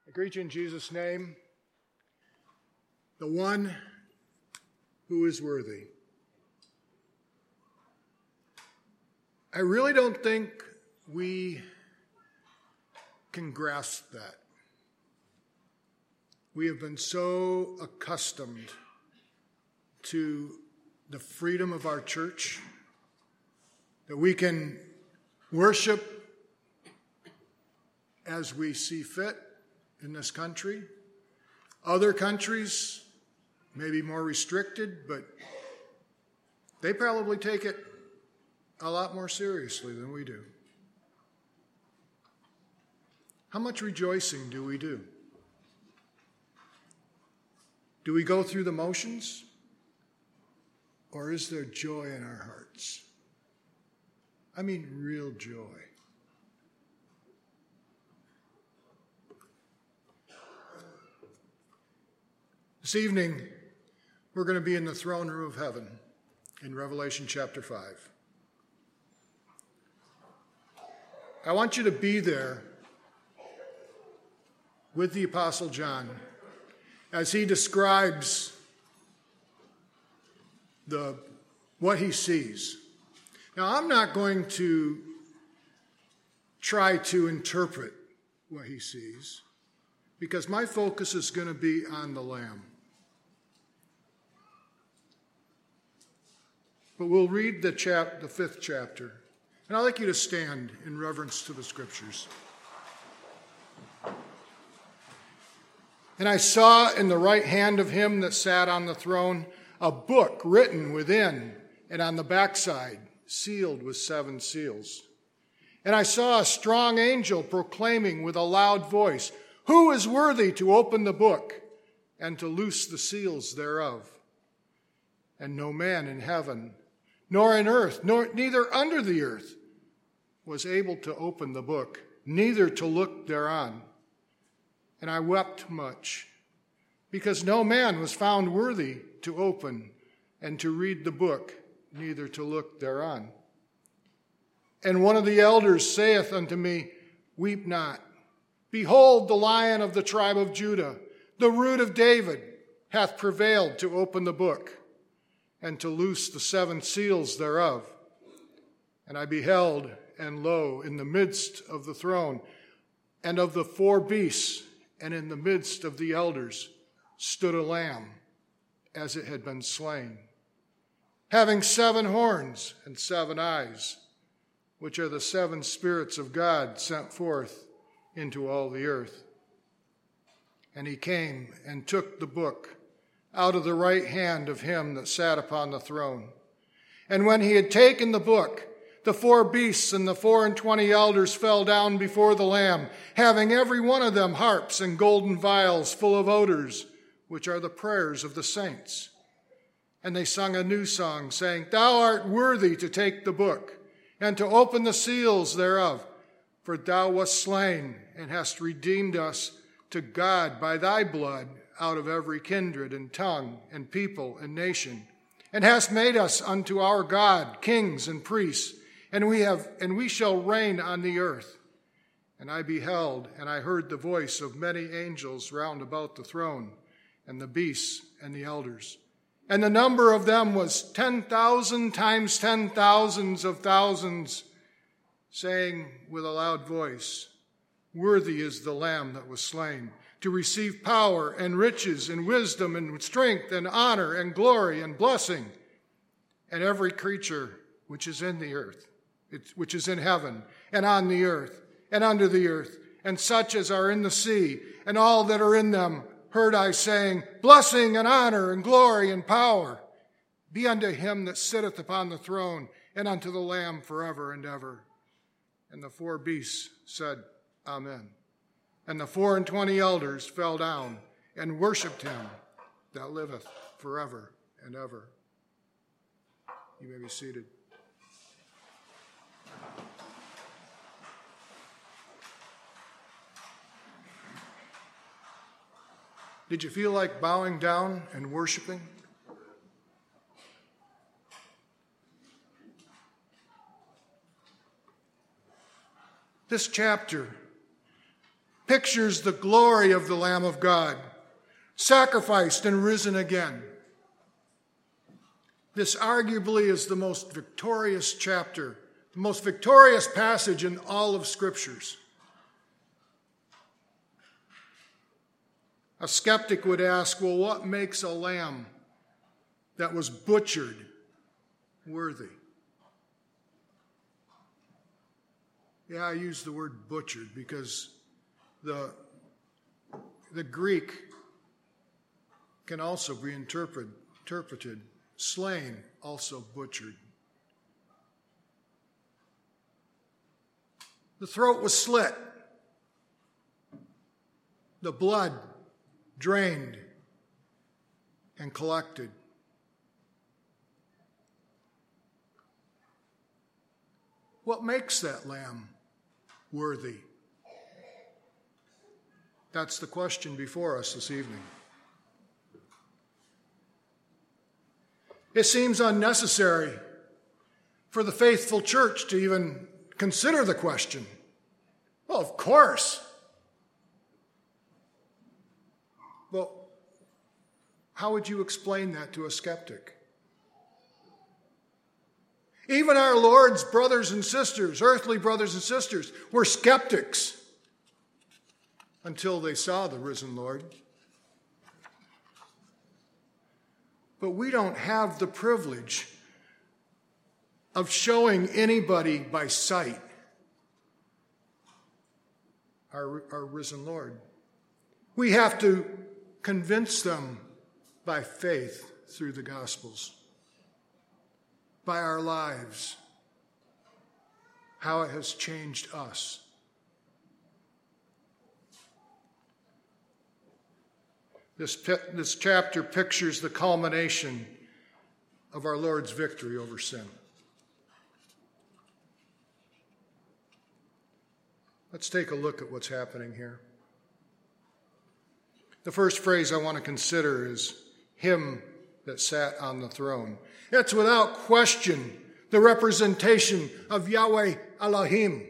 I greet you in Jesus' name, the one who is worthy. I really don't think we can grasp that. We have been so accustomed to the freedom of our church that we can worship as we see fit in this country. Other countries may be more restricted, but they probably take it a lot more seriously than we do. How much rejoicing do we do? Do we go through the motions? Or is there joy in our hearts? I mean, real joy. This evening, we're going to be in the throne room of heaven in Revelation chapter 5. I want you to be there with the Apostle John as he describes what he sees. Now, I'm not going to try to interpret what he sees because my focus is going to be on the Lamb. But we'll read the 5th chapter, and I'd like you to stand in reverence to the Scriptures. And I saw in the right hand of him that sat on the throne a book written within and on the backside, sealed with 7 seals. And I saw a strong angel proclaiming with a loud voice, "Who is worthy to open the book and to loose the seals thereof?" And no man in heaven, nor in earth, nor neither under the earth, was able to open the book, neither to look thereon. And I wept much, because no man was found worthy to open and to read the book, neither to look thereon. And one of the elders saith unto me, "Weep not. Behold, the Lion of the tribe of Judah, the Root of David, hath prevailed to open the book and to loose the 7 seals thereof." And I beheld, and lo, in the midst of the throne and of the 4 beasts, and in the midst of the elders, stood a lamb, as it had been slain, having 7 horns and 7 eyes, which are the 7 spirits of God sent forth into all the earth. And he came and took the book out of the right hand of him that sat upon the throne. And when he had taken the book, the 4 beasts and the 24 elders fell down before the Lamb, having every one of them harps and golden vials full of odors, which are the prayers of the saints. And they sung a new song, saying, "Thou art worthy to take the book and to open the seals thereof, for thou wast slain and hast redeemed us to God by thy blood out of every kindred and tongue and people and nation, and hast made us unto our God kings and priests, and we shall reign on the earth." And I beheld, and I heard the voice of many angels round about the throne, and the beasts and the elders. And the number of them was 10,000 times 10,000s of thousands, saying with a loud voice, "Worthy is the Lamb that was slain, to receive power and riches and wisdom and strength and honor and glory and blessing." And every creature which is in the earth, which is in heaven and on the earth and under the earth, and such as are in the sea, and all that are in them, heard I saying, "Blessing and honor and glory and power be unto him that sitteth upon the throne and unto the Lamb forever and ever." And the 4 beasts said, "Amen." And the 24 elders fell down and worshipped him that liveth forever and ever. You may be seated. Did you feel like bowing down and worshiping? This chapter pictures the glory of the Lamb of God, sacrificed and risen again. This arguably is the most victorious chapter, the most victorious passage in all of Scriptures. A skeptic would ask, well, what makes a lamb that was butchered worthy? Yeah, I use the word butchered because the Greek can also be interpreted slain, also butchered. The throat was slit, the blood drained and collected. What makes that lamb worthy? That's the question before us this evening. It seems unnecessary for the faithful church to even consider the question. Well, of course. Well, how would you explain that to a skeptic? Even our Lord's brothers and sisters, earthly brothers and sisters, were skeptics until they saw the risen Lord. But we don't have the privilege of showing anybody by sight our risen Lord. We have to convince them by faith through the Gospels, by our lives, how it has changed us. This chapter pictures the culmination of our Lord's victory over sin. Let's take a look at what's happening here. The first phrase I want to consider is him that sat on the throne. It's without question the representation of Yahweh Elohim.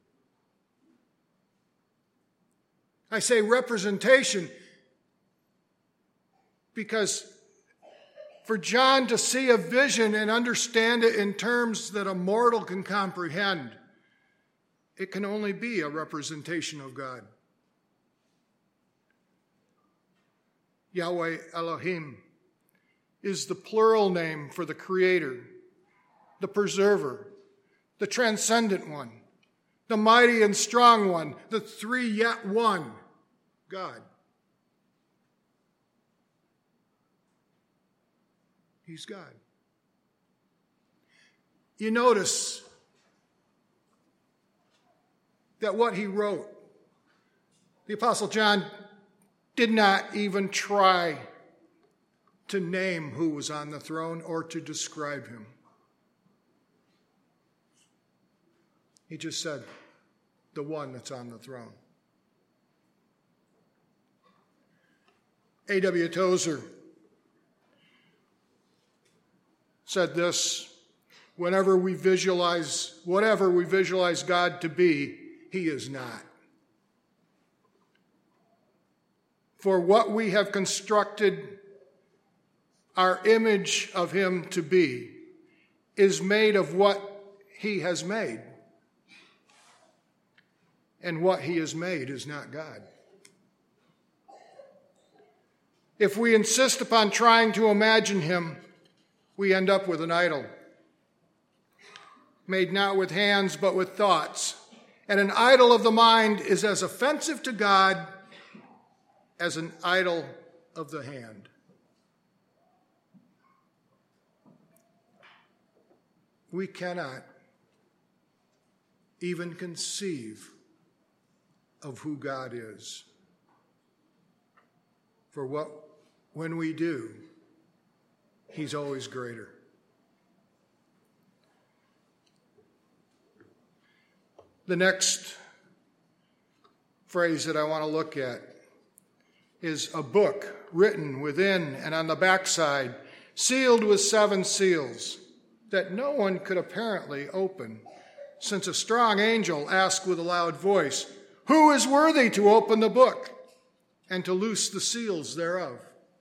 I say representation because for John to see a vision and understand it in terms that a mortal can comprehend, it can only be a representation of God. Yahweh Elohim is the plural name for the Creator, the Preserver, the Transcendent One, the Mighty and Strong One, the Three Yet One, God. He's God. You notice that what he wrote, the Apostle John did not even try to name who was on the throne or to describe him. He just said, the one that's on the throne. A.W. Tozer said this: whatever we visualize God to be, he is not. For what we have constructed our image of him to be is made of what he has made. And what he has made is not God. If we insist upon trying to imagine him, we end up with an idol, made not with hands but with thoughts. And an idol of the mind is as offensive to God as an idol of the hand. We cannot even conceive of who God is. For when we do, he's always greater. The next phrase that I want to look at is a book written within and on the backside, sealed with 7 seals, that no one could apparently open, since a strong angel asked with a loud voice, Who is worthy to open the book and to loose the seals thereof?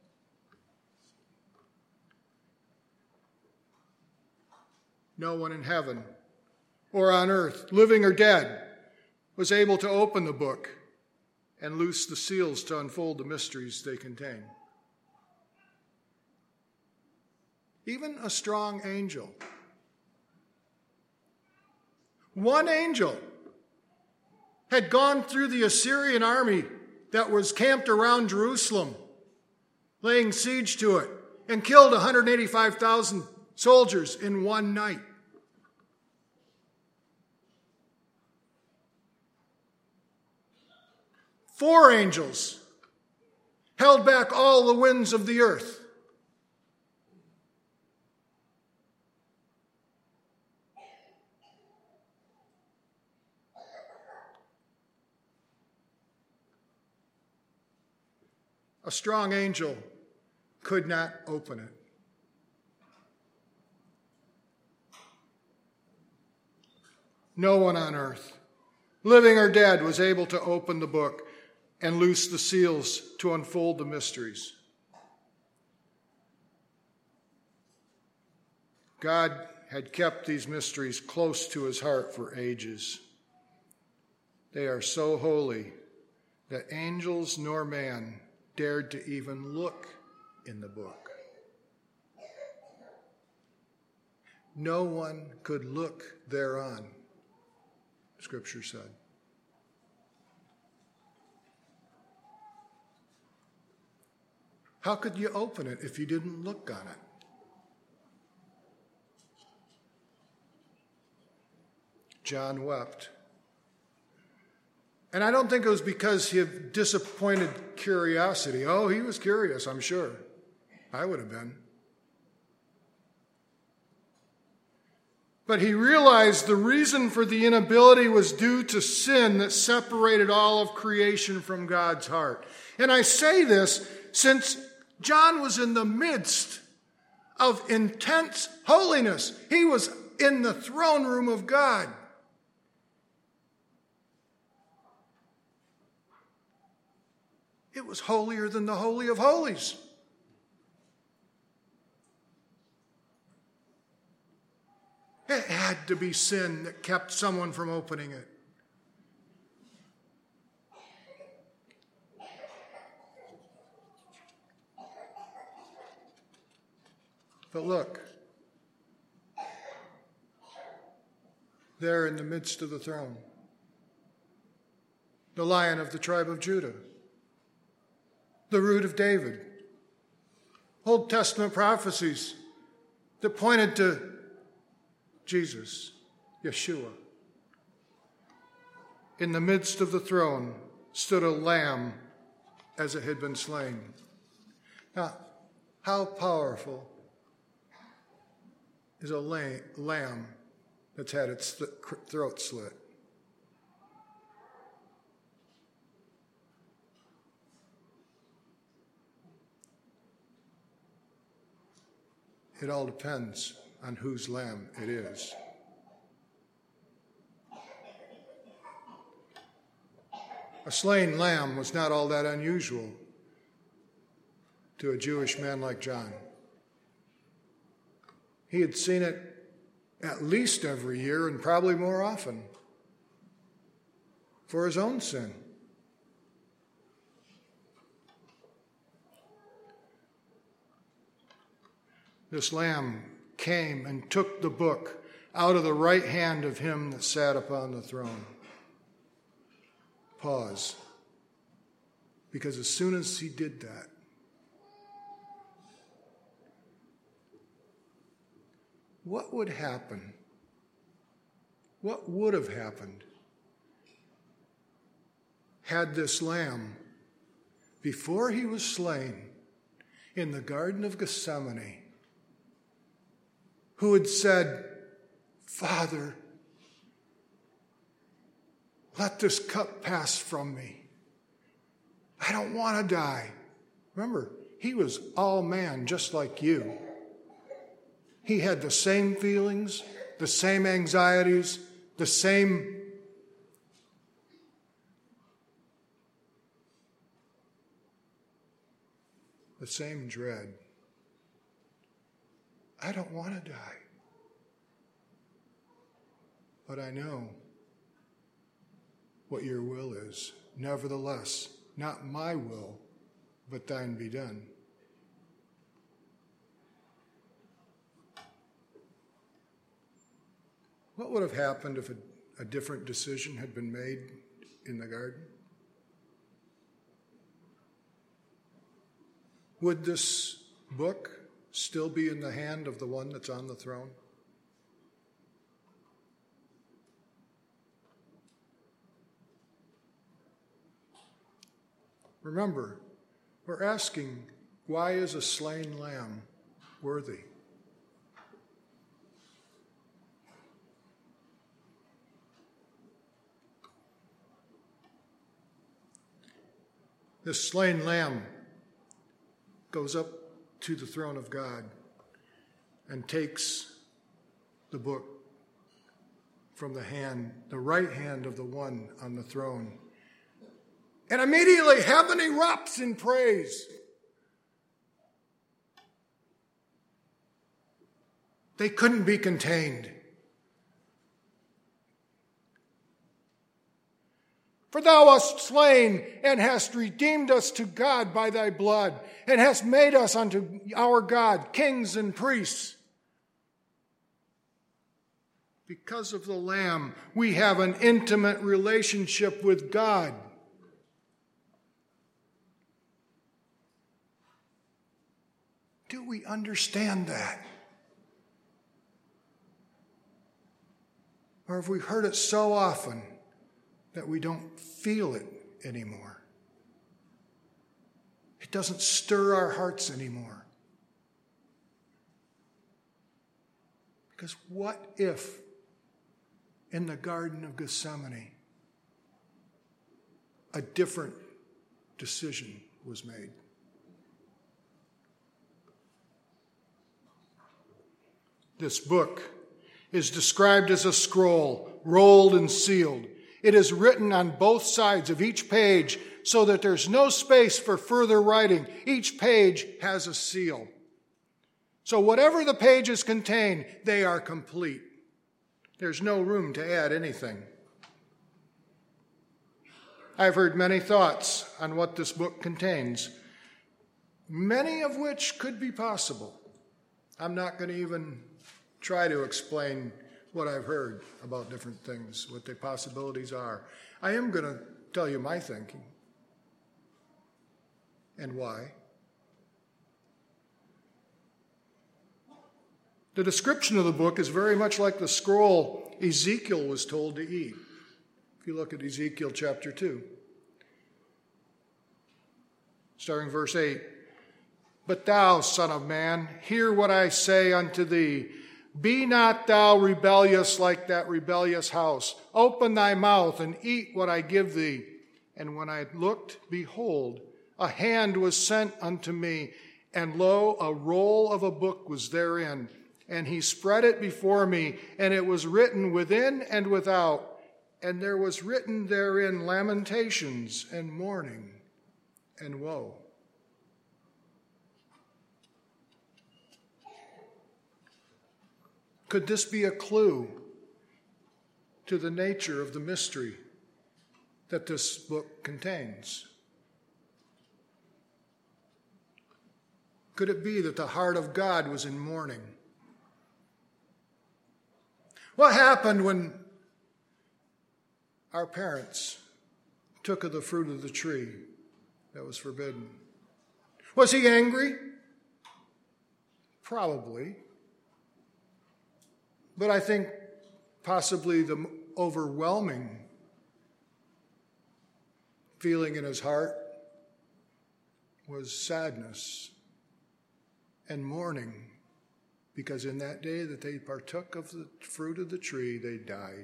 No one in heaven or on earth, living or dead, was able to open the book and loose the seals to unfold the mysteries they contain. Even a strong angel. One angel had gone through the Assyrian army that was camped around Jerusalem, laying siege to it, and killed 185,000 soldiers in one night. Four angels held back all the winds of the earth. A strong angel could not open it. No one on earth, living or dead, was able to open the book and loose the seals to unfold the mysteries. God had kept these mysteries close to his heart for ages. They are so holy that angels nor man dared to even look in the book. No one could look thereon, Scripture said. How could you open it if you didn't look on it? John wept. And I don't think it was because he had disappointed curiosity. Oh, he was curious, I'm sure. I would have been. But he realized the reason for the inability was due to sin that separated all of creation from God's heart. And I say this since John was in the midst of intense holiness. He was in the throne room of God. It was holier than the Holy of Holies. It had to be sin that kept someone from opening it. But look, there in the midst of the throne, the Lion of the tribe of Judah, the Root of David, Old Testament prophecies that pointed to Jesus, Yeshua. In the midst of the throne stood a lamb as it had been slain. Now, how powerful is a lamb that's had its throat slit? It all depends on whose lamb it is. A slain lamb was not all that unusual to a Jewish man like John. He had seen it at least every year and probably more often for his own sin. This lamb came and took the book out of the right hand of him that sat upon the throne. Pause. Because as soon as he did that, what would happen? What would have happened had this lamb, before he was slain in the Garden of Gethsemane, who had said, "Father, let this cup pass from me. I don't want to die." Remember, he was all man, just like you. He had the same feelings, the same anxieties, the same the same dread. I don't want to die. But I know what your will is. Nevertheless, not my will, but thine be done. What would have happened if a different decision had been made in the garden? Would this book still be in the hand of the one that's on the throne? Remember, we're asking, why is a slain lamb worthy? This slain lamb goes up to the throne of God and takes the book from the right hand of the one on the throne. And immediately heaven erupts in praise. They couldn't be contained. For thou wast slain, and hast redeemed us to God by thy blood, and hast made us unto our God kings and priests. Because of the Lamb, we have an intimate relationship with God. Do we understand that? Or have we heard it so often that we don't feel it anymore? It doesn't stir our hearts anymore. Because what if in the Garden of Gethsemane a different decision was made? This book is described as a scroll, rolled and sealed. It is written on both sides of each page so that there's no space for further writing. Each page has a seal. So whatever the pages contain, they are complete. There's no room to add anything. I've heard many thoughts on what this book contains, many of which could be possible. I'm not going to even try to explain what I've heard about different things, what the possibilities are. I am going to tell you my thinking and why. The description of the book is very much like the scroll Ezekiel was told to eat. If you look at Ezekiel chapter 2, starting verse 8, "But thou, son of man, hear what I say unto thee. Be not thou rebellious like that rebellious house. Open thy mouth and eat what I give thee. And when I looked, behold, a hand was sent unto me, and lo, a roll of a book was therein. And he spread it before me, and it was written within and without. And there was written therein lamentations and mourning and woe." Could this be a clue to the nature of the mystery that this book contains? Could it be that the heart of God was in mourning? What happened when our parents took of the fruit of the tree that was forbidden? Was he angry? Probably. But I think possibly the overwhelming feeling in his heart was sadness and mourning, because in that day that they partook of the fruit of the tree, they died.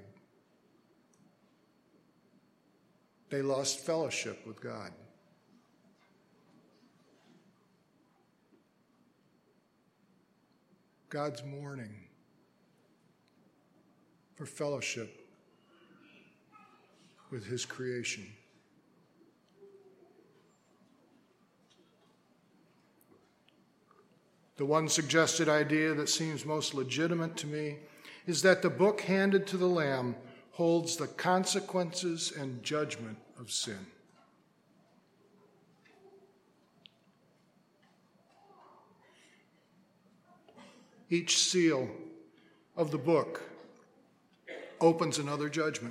They lost fellowship with God. God's mourning for fellowship with his creation. The one suggested idea that seems most legitimate to me is that the book handed to the Lamb holds the consequences and judgment of sin. Each seal of the book opens another judgment.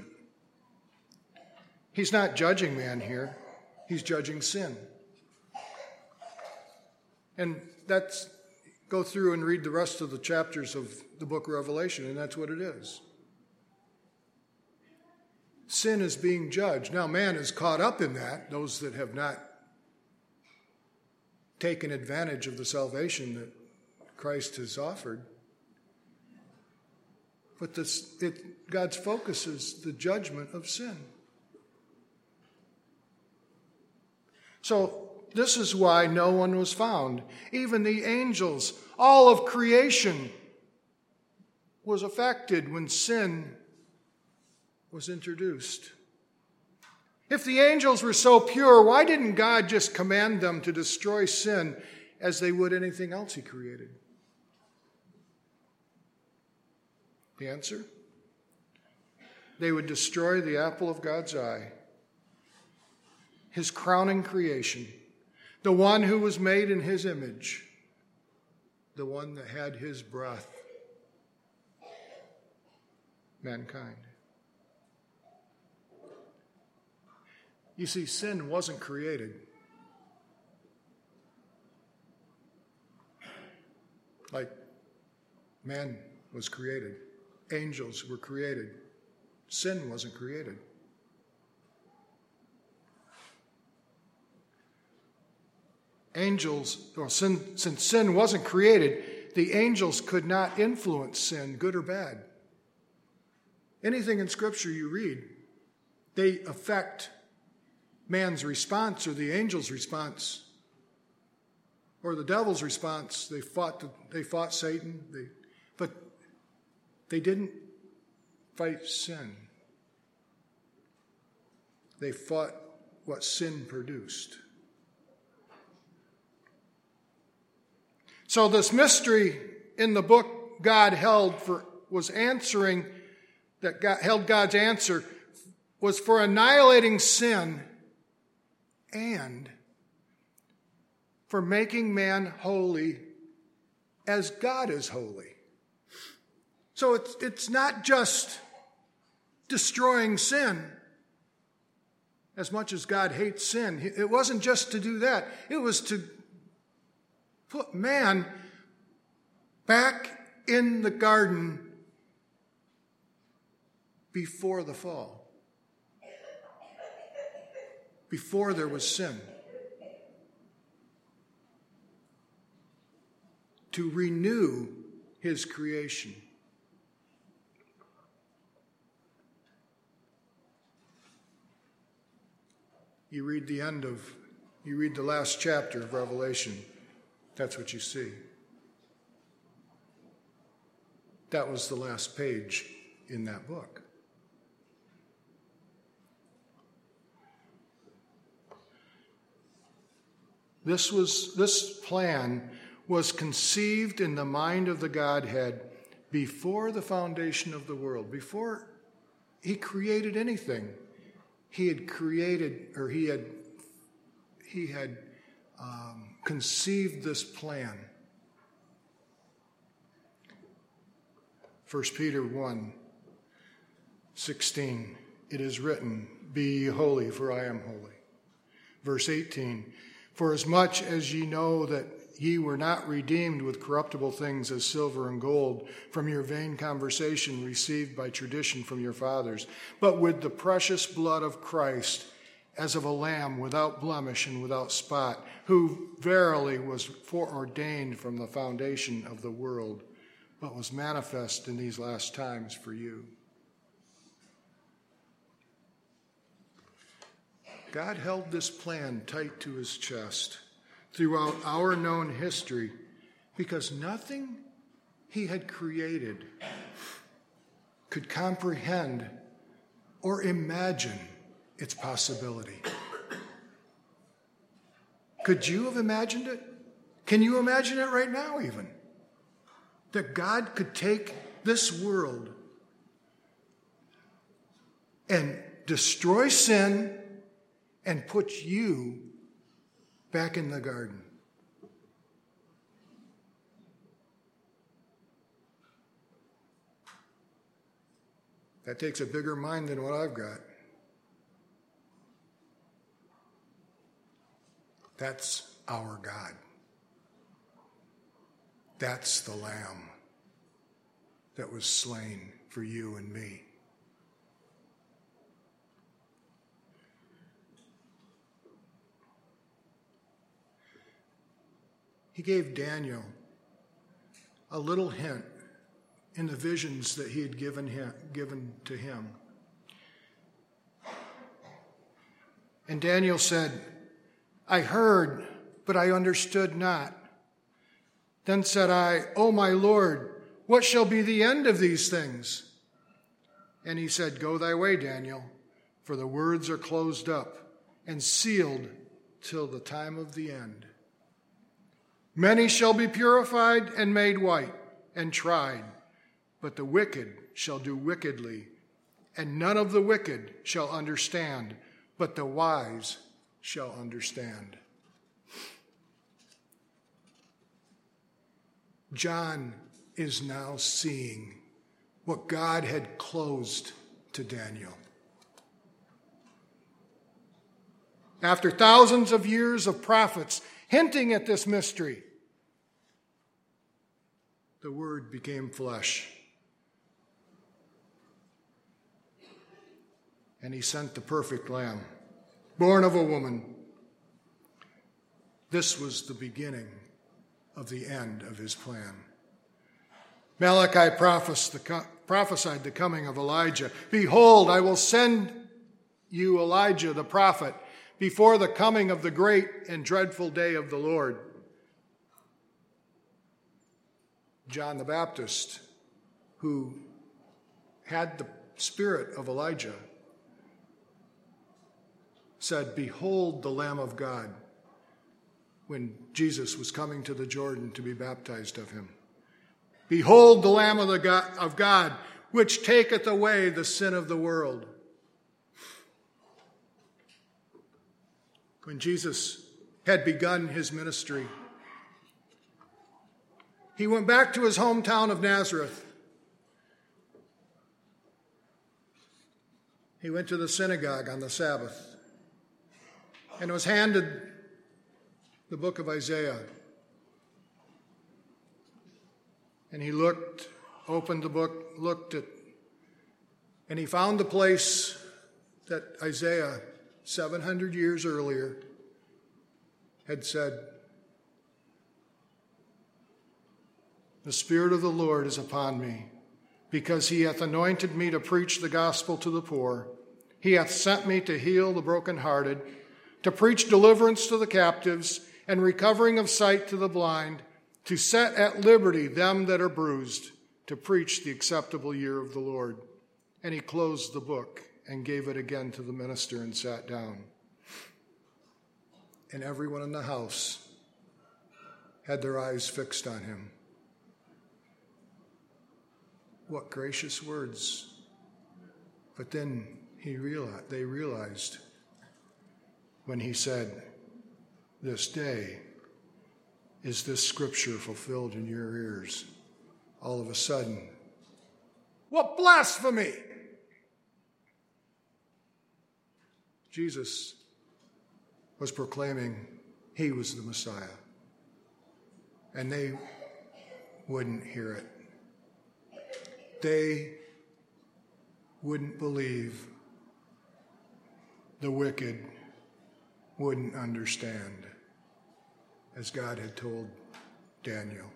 He's not judging man here. He's judging sin. And go through and read the rest of the chapters of the book of Revelation, and that's what it is. Sin is being judged. Now, man is caught up in that, those that have not taken advantage of the salvation that Christ has offered. But God's focus is the judgment of sin. So this is why no one was found. Even the angels, all of creation was affected when sin was introduced. If the angels were so pure, why didn't God just command them to destroy sin as they would anything else he created? The answer? They would destroy the apple of God's eye, his crowning creation, the one who was made in his image, the one that had his breath, mankind. You see, sin wasn't created. Like man was created. Angels were created. Sin wasn't created. Since sin wasn't created, the angels could not influence sin, good or bad. Anything in Scripture you read, they affect man's response or the angel's response or the devil's response. They fought Satan, but they didn't fight sin. They fought what sin produced. So this mystery in the book God held God's answer was for annihilating sin and for making man holy as God is holy. So it's not just destroying sin as much as God hates sin. It wasn't just to do that. It was to put man back in the garden before the fall, before there was sin, to renew his creation. You read the last chapter of Revelation, that's what you see. That was the last page in that book. This plan was conceived in the mind of the Godhead before the foundation of the world, before he created anything. He had conceived this plan. 1 Peter 1:16, it is written, "Be ye holy, for I am holy." Verse 18, "For as much as ye know that ye were not redeemed with corruptible things as silver and gold from your vain conversation received by tradition from your fathers, but with the precious blood of Christ, as of a lamb without blemish and without spot, who verily was foreordained from the foundation of the world, but was manifest in these last times for you." God held this plan tight to his chest throughout our known history because nothing he had created could comprehend or imagine its possibility. Could you have imagined it? Can you imagine it right now even? That God could take this world and destroy sin and put you back in the garden. That takes a bigger mind than what I've got. That's our God. That's the Lamb that was slain for you and me. He gave Daniel a little hint in the visions that he had given to him. And Daniel said, I heard, but I understood not. Then said I, O my Lord, what shall be the end of these things? And he said, Go thy way, Daniel, for the words are closed up and sealed till the time of the end. Many shall be purified and made white and tried, but the wicked shall do wickedly, and none of the wicked shall understand, but the wise shall understand. John is now seeing what God had closed to Daniel. After thousands of years of prophets hinting at this mystery, the Word became flesh. And he sent the perfect Lamb, born of a woman. This was the beginning of the end of his plan. Malachi prophesied the coming of Elijah. Behold, I will send you Elijah the prophet before the coming of the great and dreadful day of the Lord. John the Baptist, who had the spirit of Elijah, said, Behold the Lamb of God, when Jesus was coming to the Jordan to be baptized of him. Behold the Lamb of God, which taketh away the sin of the world. When Jesus had begun his ministry, he went back to his hometown of Nazareth. He went to the synagogue on the Sabbath and was handed the book of Isaiah. And he opened the book, looked at, and he found the place that Isaiah, 700 years earlier, had said, The Spirit of the Lord is upon me, because he hath anointed me to preach the gospel to the poor. He hath sent me to heal the brokenhearted, to preach deliverance to the captives, and recovering of sight to the blind, to set at liberty them that are bruised, to preach the acceptable year of the Lord. And he closed the book and gave it again to the minister and sat down. And everyone in the house had their eyes fixed on him. What gracious words. But then they realized when he said, This day is this scripture fulfilled in your ears. All of a sudden, what blasphemy! Jesus was proclaiming he was the Messiah. And they wouldn't hear it. They wouldn't believe. The wicked wouldn't understand, as God had told Daniel.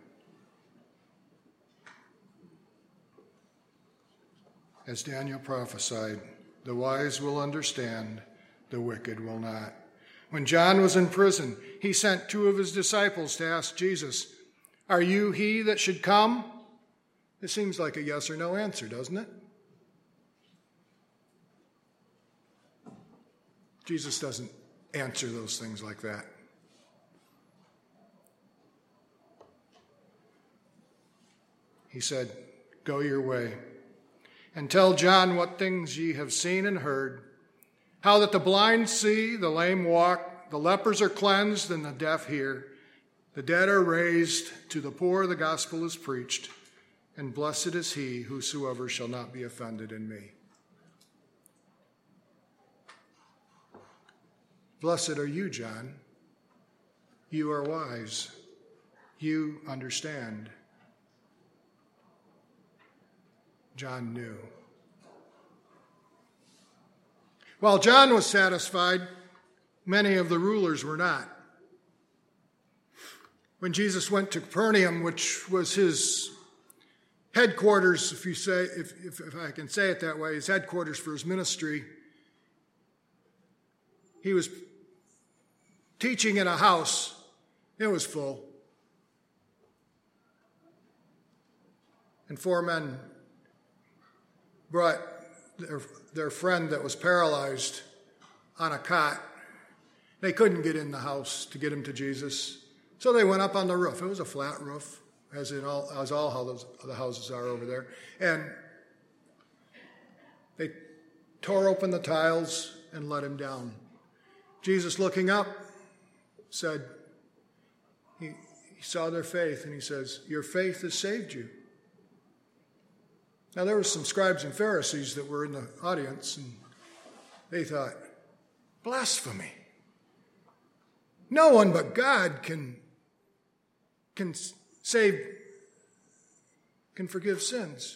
As Daniel prophesied, the wise will understand, the wicked will not. When John was in prison, he sent two of his disciples to ask Jesus, Are you he that should come? It seems like a yes or no answer, doesn't it? Jesus doesn't answer those things like that. he said, "Go your way, and tell John what things ye have seen and heard, how that the blind see, the lame walk, the lepers are cleansed, and the deaf hear. The dead are raised, to the poor the gospel is preached, and blessed is he whosoever shall not be offended in me." Blessed are you, John. You are wise. You understand. John knew. While John was satisfied, many of the rulers were not. When Jesus went to Capernaum, which was his headquarters, if I can say it that way, his headquarters for his ministry, he was teaching in a house. It was full. And 4 men brought their friend that was paralyzed on a cot. They couldn't get in the house to get him to Jesus, so they went up on the roof. It was a flat roof, as all the houses are over there. And they tore open the tiles and let him down. Jesus, looking up, said, he saw their faith, and he says, "Your faith has saved you." Now, there were some scribes and Pharisees that were in the audience, and they thought, blasphemy. No one but God can forgive sins.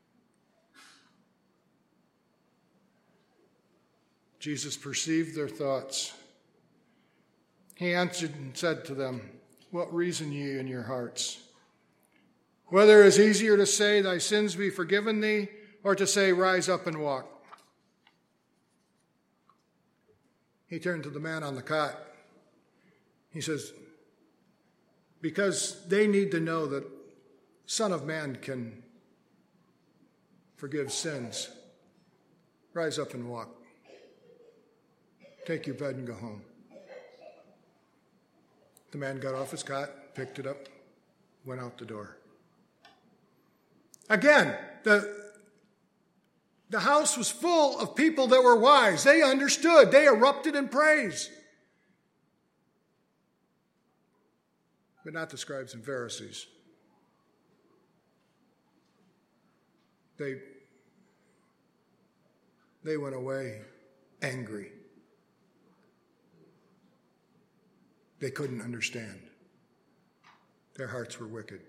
Jesus perceived their thoughts. He answered and said to them, "What reason ye in your hearts? Whether it is easier to say, thy sins be forgiven thee, or to say, rise up and walk." He turned to the man on the cot. He says, because they need to know that Son of Man can forgive sins, rise up and walk. Take your bed and go home. The man got off his cot, picked it up, went out the door. Again, the house was full of people that were wise. They understood. They erupted in praise. But not the scribes and Pharisees. They went away angry. They couldn't understand. Their hearts were wicked.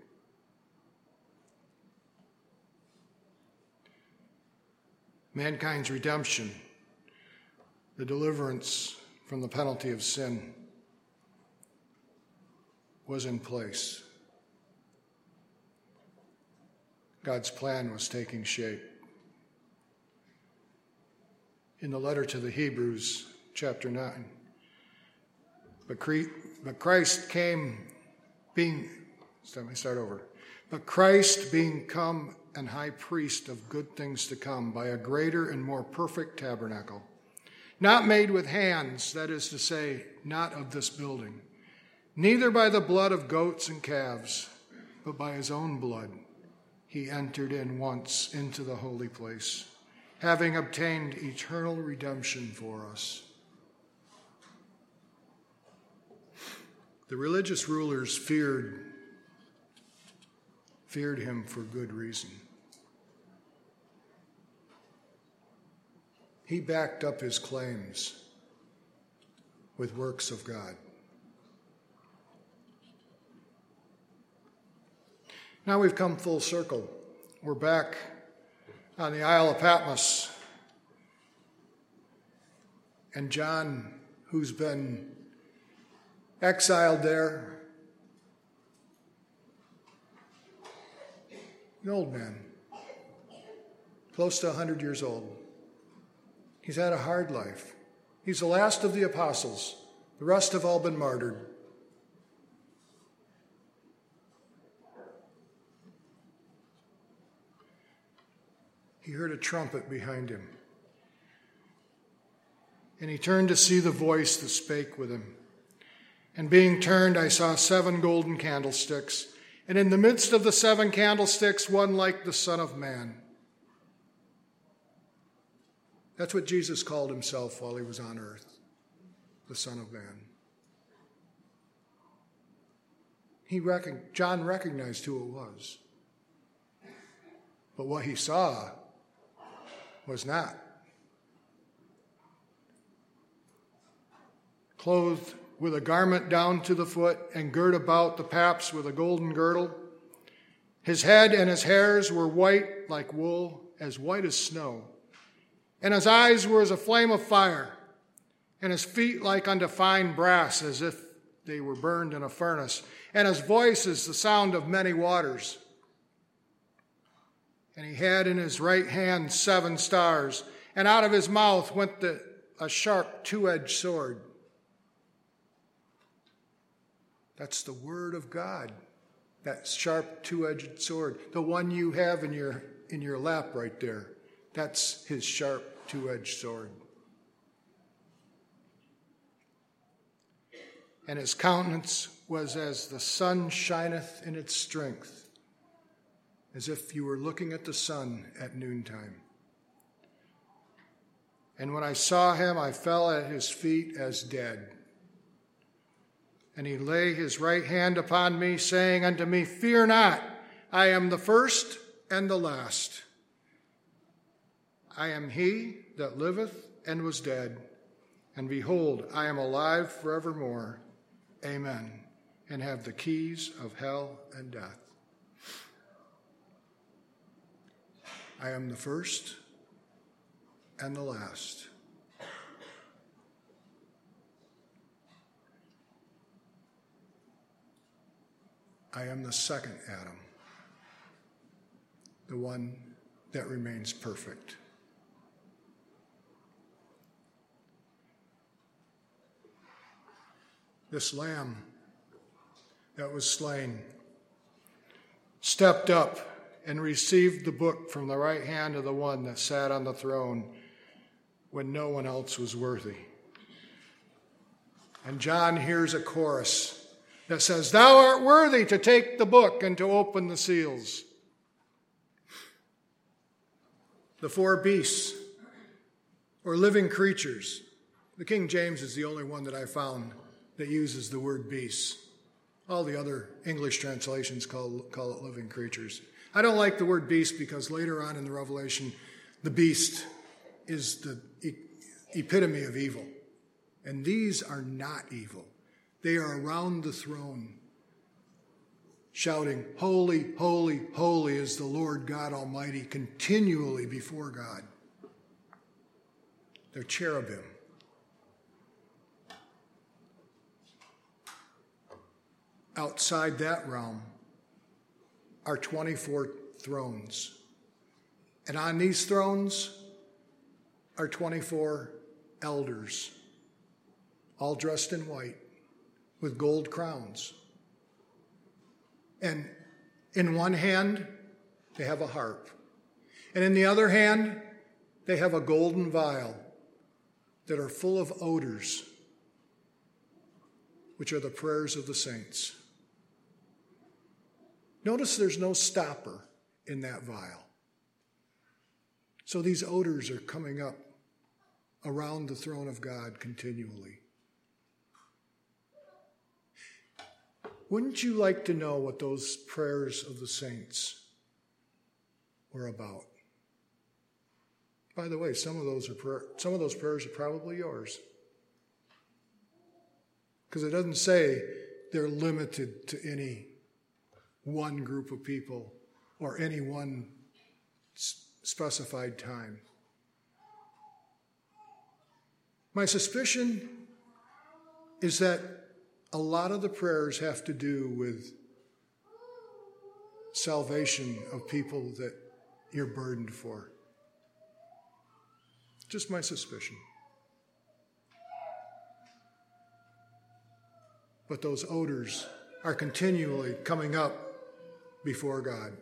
Mankind's redemption, the deliverance from the penalty of sin, was in place. God's plan was taking shape. In the letter to the Hebrews, chapter 9, But Christ being come and high priest of good things to come by a greater and more perfect tabernacle, not made with hands, that is to say, not of this building, neither by the blood of goats and calves, but by his own blood, he entered in once into the holy place, having obtained eternal redemption for us. The religious rulers feared him for good reason. He backed up his claims with works of God. Now we've come full circle. We're back on the Isle of Patmos. And John, who's been exiled there, an old man, close to 100 years old. He's had a hard life. He's the last of the apostles. The rest have all been martyred. He heard a trumpet behind him. And he turned to see the voice that spake with him. And being turned, I saw 7 golden candlesticks, and in the midst of the 7 candlesticks, one like the Son of Man. That's what Jesus called himself while he was on earth, the Son of Man. John recognized who it was. But what he saw was not. Clothed with a garment down to the foot and girt about the paps with a golden girdle. His head and his hairs were white like wool, as white as snow. And his eyes were as a flame of fire, and his feet like unto fine brass, as if they were burned in a furnace. And his voice is the sound of many waters. And he had in his right hand 7 stars, and out of his mouth went a sharp 2-edged sword. That's the word of God, that sharp 2-edged sword, the one you have in your lap right there. That's his sharp 2-edged sword. And his countenance was as the sun shineth in its strength, as if you were looking at the sun at noontime. And when I saw him, I fell at his feet as dead. And he laid his right hand upon me, saying unto me, Fear not, I am the first and the last. I am he that liveth and was dead, and behold, I am alive forevermore. Amen. And have the keys of hell and death. I am the first and the last. I am the second Adam, the one that remains perfect. This lamb that was slain stepped up and received the book from the right hand of the one that sat on the throne when no one else was worthy. And John hears a chorus that says, Thou art worthy to take the book and to open the seals. The 4 beasts, or living creatures. The King James is the only one that I found that uses the word beasts. All the other English translations call it living creatures. I don't like the word beast because later on in the Revelation, the beast is the epitome of evil. And these are not evil. They are around the throne, shouting, Holy, holy, holy is the Lord God Almighty, continually before God. They're cherubim. Outside that realm are 24 thrones. And on these thrones are 24 elders, all dressed in white, with gold crowns. And in one hand, they have a harp. And in the other hand, they have a golden vial that are full of odors, which are the prayers of the saints. Notice there's no stopper in that vial. So these odors are coming up around the throne of God continually. Wouldn't you like to know what those prayers of the saints were about? By the way, some of those prayers are probably yours. Because it doesn't say they're limited to any one group of people or any one specified time. My suspicion is that a lot of the prayers have to do with salvation of people that you're burdened for. Just my suspicion. But those odors are continually coming up before God.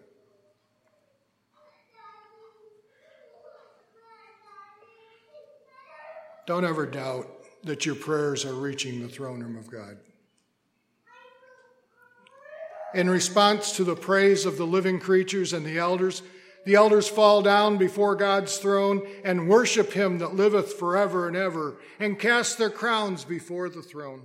Don't ever doubt that your prayers are reaching the throne room of God. In response to the praise of the living creatures and the elders fall down before God's throne and worship him that liveth forever and ever, and cast their crowns before the throne.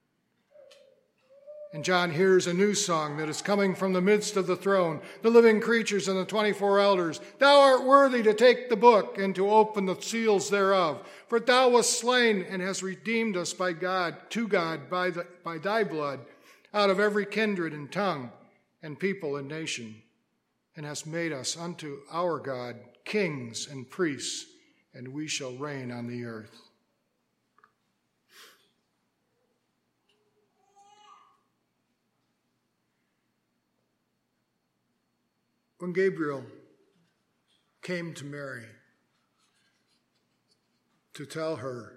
And John hears a new song that is coming from the midst of the throne, the living creatures and the 24 elders. Thou art worthy to take the book and to open the seals thereof. For thou wast slain and hast redeemed us by God by thy blood, out of every kindred and tongue and people and nation, and hast made us unto our God kings and priests, and we shall reign on the earth. When Gabriel came to Mary to tell her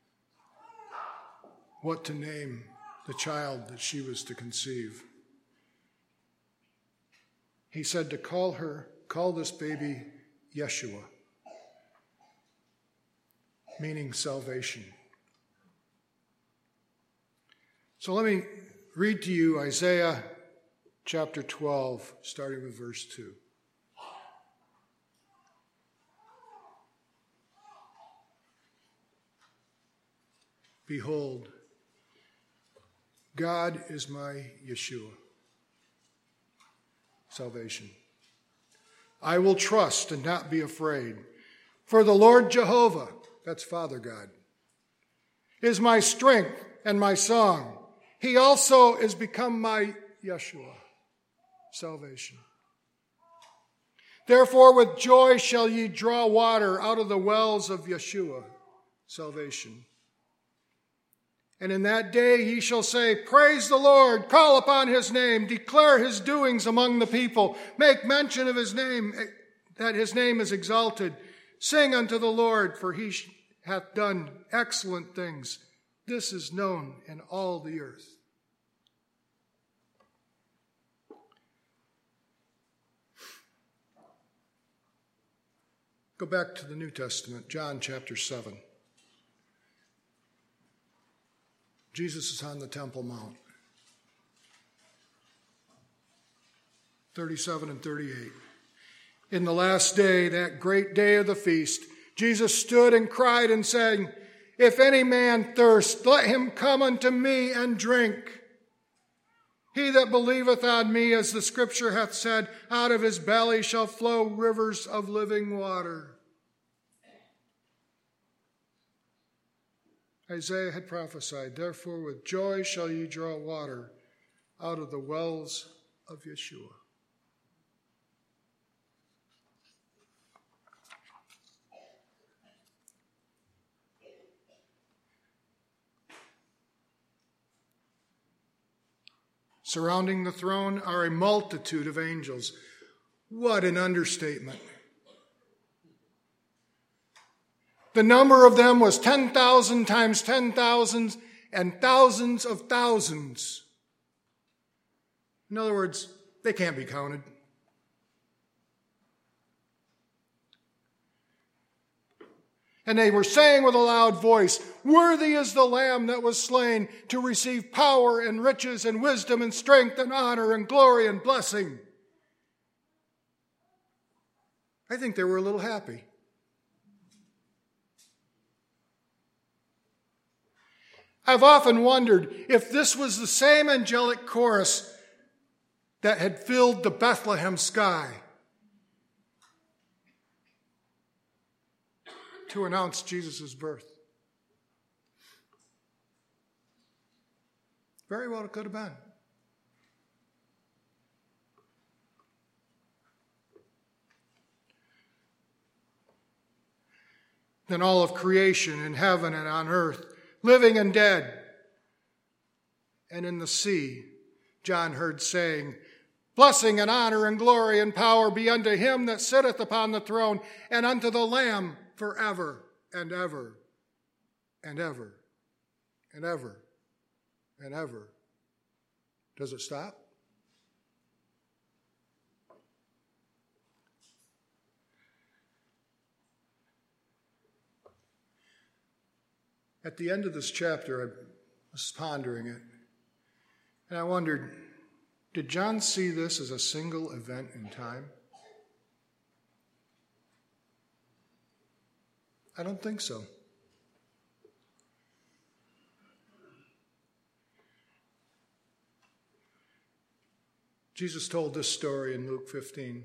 what to name the child that she was to conceive, he said to call this baby Yeshua, meaning salvation. So let me read to you Isaiah chapter 12, starting with verse 2. Behold, God is my Yeshua, salvation. I will trust and not be afraid. For the Lord Jehovah, that's Father God, is my strength and my song. He also is become my Yeshua, salvation. Therefore with joy shall ye draw water out of the wells of Yeshua, salvation. And in that day ye shall say, Praise the Lord, call upon his name, declare his doings among the people, make mention of his name, that his name is exalted. Sing unto the Lord, for he hath done excellent things. This is known in all the earth. Go back to the New Testament, John chapter 7. Jesus is on the Temple Mount. 37 and 38. In the last day, that great day of the feast, Jesus stood and cried and said, If any man thirst, let him come unto me and drink. He that believeth on me, as the scripture hath said, out of his belly shall flow rivers of living water. Isaiah had prophesied, Therefore with joy shall ye draw water out of the wells of Yeshua. Surrounding the throne are a multitude of angels. What an understatement. The number of them was 10,000 times 10,000 and thousands of thousands. In other words, they can't be counted. And they were saying with a loud voice, Worthy is the Lamb that was slain to receive power and riches and wisdom and strength and honor and glory and blessing. I think they were a little happy. I've often wondered if this was the same angelic chorus that had filled the Bethlehem sky to announce Jesus' birth. Very well it could have been. Then all of creation in heaven and on earth, living and dead, and in the sea, John heard saying, Blessing and honor and glory and power be unto him that sitteth upon the throne, and unto the Lamb forever and ever and ever and ever and ever. Does it stop? At the end of this chapter, I was pondering it, and I wondered, Did John see this as a single event in time? I don't think so. Jesus told this story in Luke 15.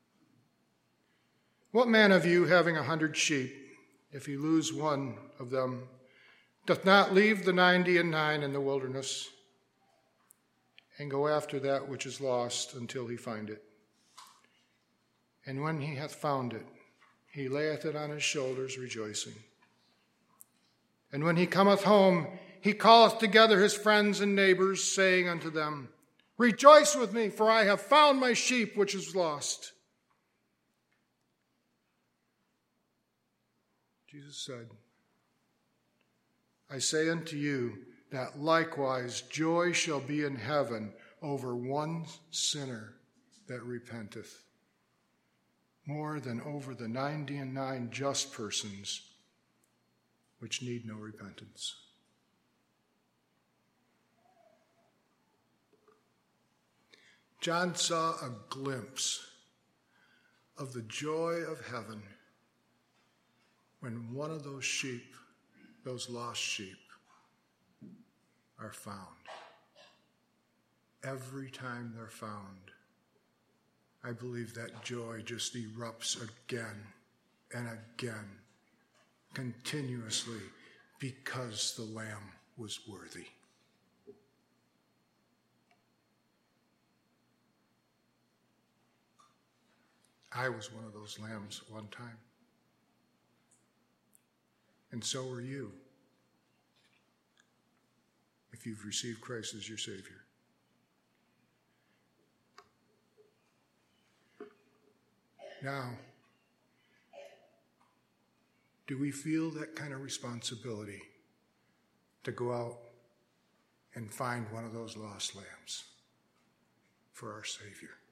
What man of you, having 100 sheep, if he lose one of them, doth not leave the 99 in the wilderness and go after that which is lost until he find it? And when he hath found it, he layeth it on his shoulders, rejoicing. And when he cometh home, he calleth together his friends and neighbors, saying unto them, Rejoice with me, for I have found my sheep which is lost. Jesus said, I say unto you that likewise joy shall be in heaven over one sinner that repenteth, more than over the 99 just persons which need no repentance. John saw a glimpse of the joy of heaven when one of those sheep, those lost sheep, are found. Every time they're found, I believe that joy just erupts again and again, continuously, because the Lamb was worthy. I was one of those lambs at one time. And so are you, if you've received Christ as your Savior. Now, do we feel that kind of responsibility to go out and find one of those lost lambs for our Savior?